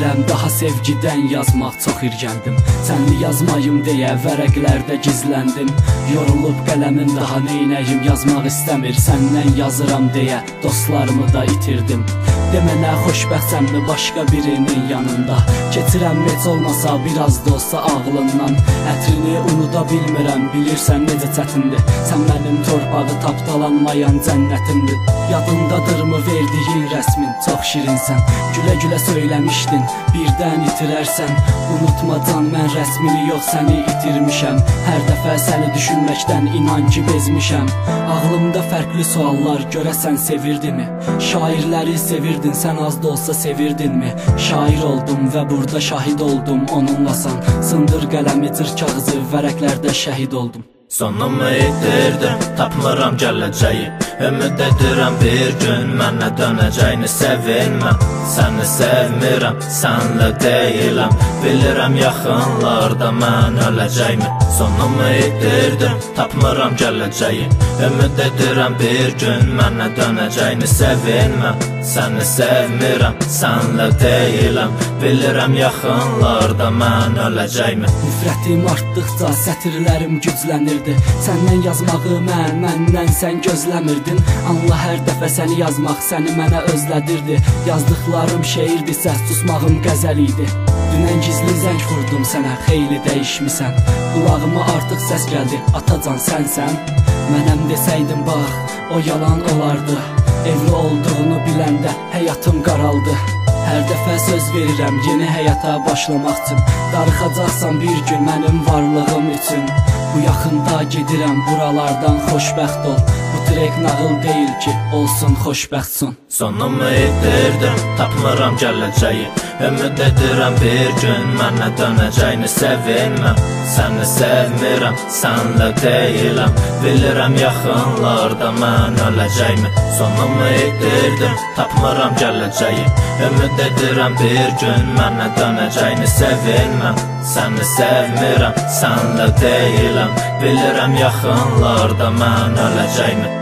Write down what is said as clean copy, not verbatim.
Bilirəm daha sevgidən yazmaq çox irgəndim. Sənli yazmayım deyə vərəqlərdə gizləndim. Yorulub qələmim daha neynəyim yazmaq istəmir. Səndən yazıram deyə dostlarımı da itirdim. Demənə xoşbəxtsənmi başqa birinin yanında? Keçirəm heç olmasa biraz da olsa ağlından. Ətrini unuda bilmirəm, bilirsən necə çətindir. Sən mənim torpağı tapdalanmayan cənnətimdir. Yadındadırmı verdiyin rəsmin, çox şirinsən. Gülə-gülə söyləmişdin, birdən itirərsən. Unutma can, mən rəsmini yox səni itirmişəm. Hər dəfə səni düşünməkdən inan ki bezmişəm. Ağlımda fərqli suallar, görəsən sevirdimi? Şairləri sevirdin, sən az da olsa sevirdinmi? Şair oldum və burada şahid oldum onunlasan. Sındır qələmi, cır kağızı, vərəqlərdə şəhid oldum. Sonumu itirdim, tapmıram gələcəyi. Ümid edirəm bir gün mənə dönəcəyini. Sevinmə, səni sevmirəm, sənlə deyiləm. Bilirəm yaxınlarda mən öləcəyimi. Sonumu itirdim, tapmıram gələcəyi. Ümid edirəm bir gün mənə dönəcəyini. Sevinmə, səni sevmirəm, sənlə deyiləm. Bilirəm yaxınlarda mən öləcəyimi. Nifrətim artdıqca sətirlərim güclənirdi. Səndən yazmağı məndən sən gözləmirdin. Anla hər dəfə səni yazmaq səni mənə özlədirdi. Yazdıqlarım şeirdirsə susmağım qəzəl idi. Dünən gizli zəng vurdum sənə, xeyli dəyişmisən. Qulağıma artıq səs gəldi, atacan sənsən. Mənəm desəydim bax, o yalan olardı. Evli olduğunu biləndə həyatım qaraldı. Hər dəfə söz verirəm yeni həyata başlamaq üçün. Darıxacaqsan bir gün mənim varlığım üçün. Bu yaxında gedirəm buralardan, xoşbəxt ol. Bu trek nağıl deyil ki, olsun xoşbəxtsun. Sonumu itirdim, tapmıram gələcəyi. Ümid edirəm bir gün mənə dönəcəyini. Sevinmə, səni sevmirəm, sənlə deyiləm. Bilirəm yaxınlarda mən öləcəyimi. Sonumu itirdim, tapmıram gələcəyi. Ümid edirəm bir gün mənə dönəcəyini. Sevinmə, səni sevmirəm, sənlə deyiləm. Bilirəm yaxınlarda mən öləcəyimi.